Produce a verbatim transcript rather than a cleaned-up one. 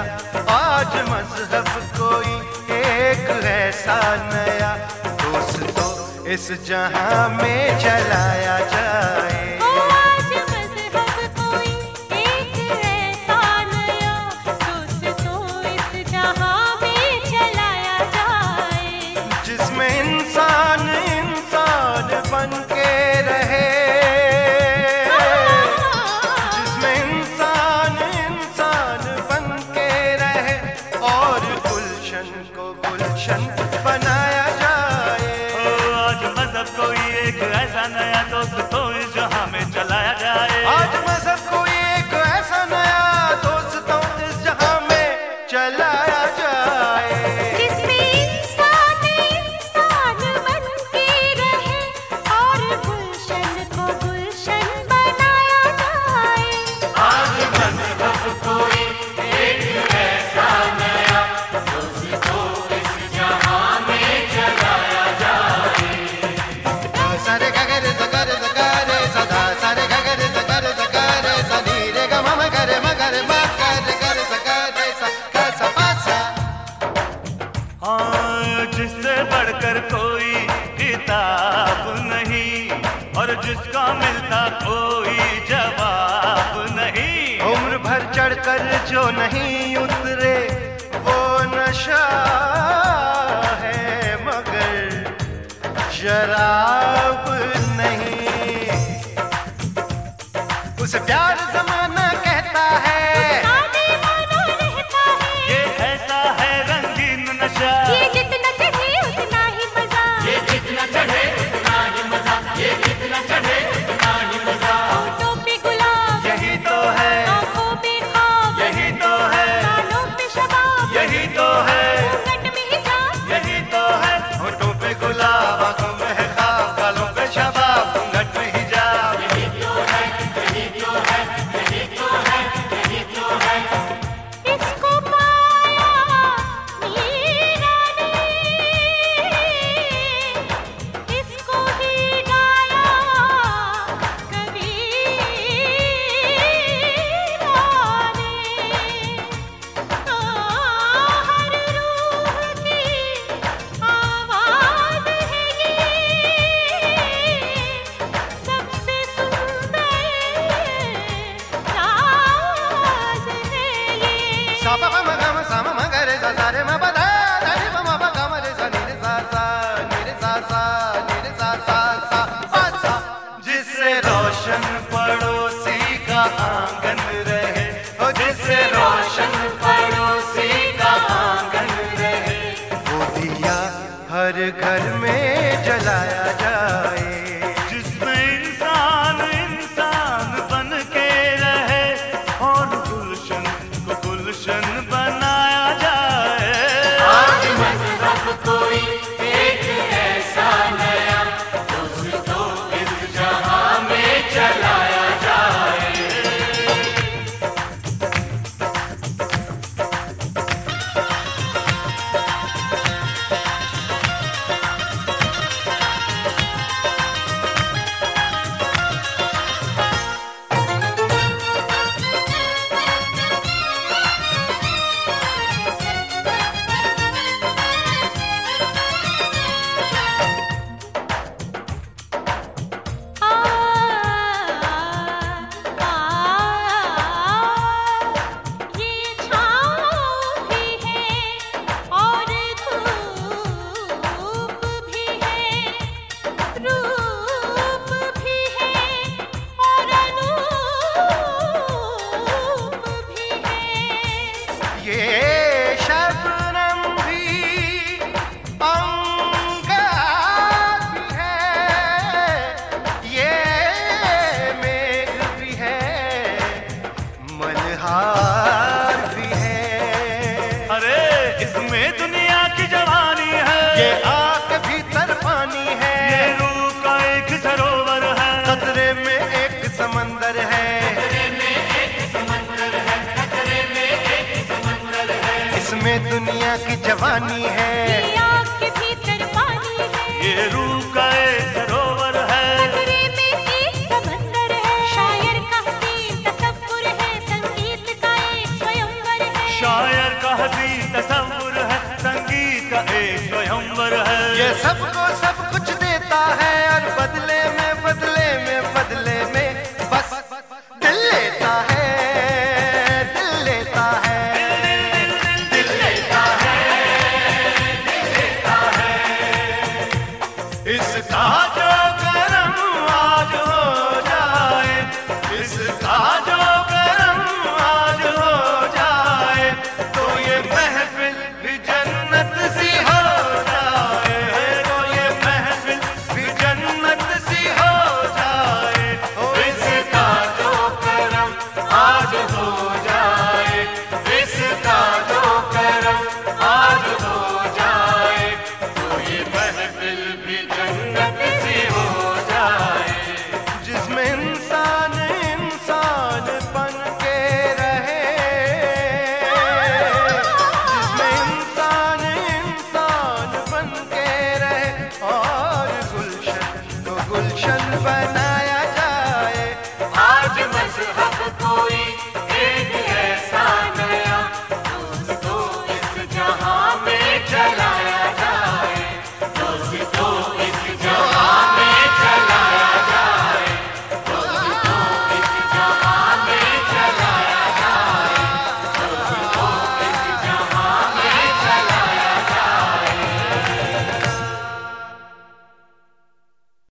आज मजहब कोई एक ऐसा नया, दोस्तों इस जहां में चलाया जाए। बनाया जाए। ओ आज मजहब कोई एक ऐसा नया दोस्तों इस जहां में चलाया जाए। आज मजहब कोई एक ऐसा नया दोस्तों इस जहां में चलाया जाए। जिसमें इंसान इंसान बन के रहे और गुलशन को गुलशन बनाया जाए। आज मजहब कोई एक ऐसा नया दोस्तों इस जहां में चलाया जाए। सारे गगर जगर जगरे सदा सारे गगर जगर जगरे सनी रे ग म गर म गर म गर गर जगरे सा ग सा पा सा। हाँ, जिससे बढ़कर कोई किताब नहीं और जिसका मिलता कोई जवाब नहीं। उम्र भर चढ़कर जो नहीं उतरे वो नशा है मगर शराब नहीं। उसे प्यार जमाना कहता है, ये ऐसा है रंगीन नशा। ये जितना चढ़े उतना ही मजा, ये जितना चढ़े उतना ही मजा, ये जितना चढ़े उतना ही मजा। होठों पे गुलाब यही तो है, आँखों पे ख्वाब, यही तो है, गालों पे शबाब, यही तो है, घूंघट में हिजाब, यही तो है। होठों पे गुलाब, आंखों में है ख्वाब, गालों पे शबाब, घूंघट में हिजाब। यही तो है, यही तो है, यही तो है, यही तो है। इसको पाया मीरा ने, इसको ही गाया कबीरा ने। हर रूह की आवाज़ है ये, सबसे सुंदर राज है ये। सा पा पा म ग म सा म म ग रे सा सा रे म प धा धा रे प म प ग म रे सा नि रे सा सा नि रे सा सा नि रे सा सा सा पा सा। जिससे रोशन पड़ोसी का आंगन रहे, ओ जिससे रोशन पड़ोसी का आंगन रहे, वो दिया हर घर में जलाया जाए। जिसमें इंसान इंसान बन के रहे और गुलशन को गुलशन बनाया जाए। आज मजहब कोई एक ऐसा नया दोस्तों इस जहां में चलाया जाए। आ ये छाँव भी है और धूप भी है, रूप भी है और अनूप भी है। ये शबनम भी अंगार भी है, ये मेघ भी है, मल्हार भी है। अरे इसमें दुनिया की जवानी है, ये आग भीतर पानी है, ये रूह का एक सरोवर है। खतरे में एक समंदर है, इसमें दुनिया की जवानी है। ये आग के भीतर पानी है, ये रूह का एक सरोवर है। खतरे में एक समंदर है। शायर का हसीन तसव्वुर है, संगीत का एक स्वयंवर है। शायर हसी